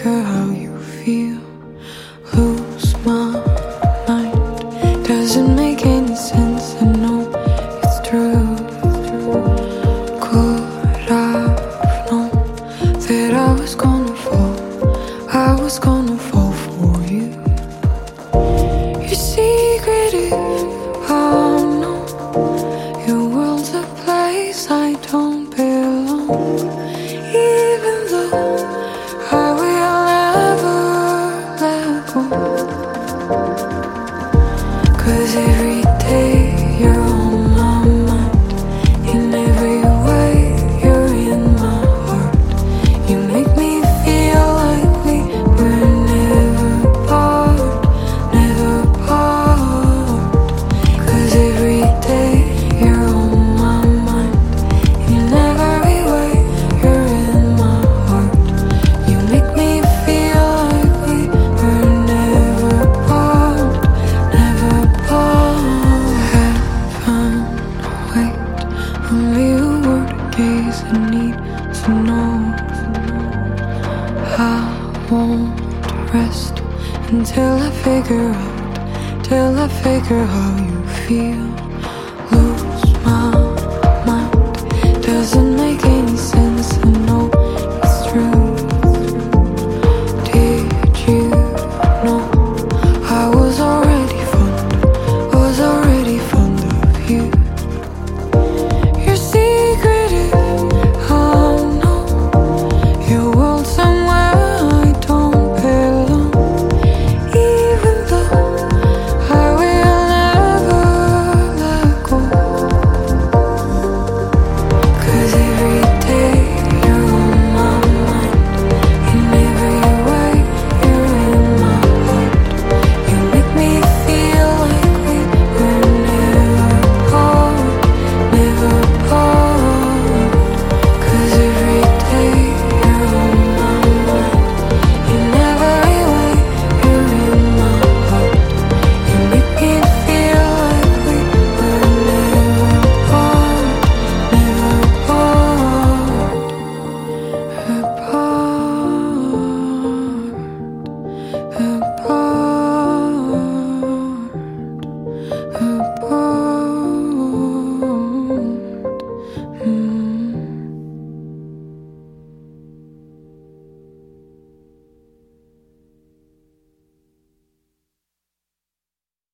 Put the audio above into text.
figure how you feel. Lose my mind. Doesn't make any sense. I know it's true. Could I've known that I was gonna fall? I was gonna fall for you. Your secret is I know. Your world's a place I don't belong. Even though I will never let go. 'Cause every day you're on my mind. In every way you're in my heart. You make me feel like we were never apart, never apart. 'Cause every day you're on my mind. In every way you're in my heart. You make me feel like we were never apart, never apart. Heaven, wait, only a word is I need to know. I won't rest until I figure out, till I figure how you feel.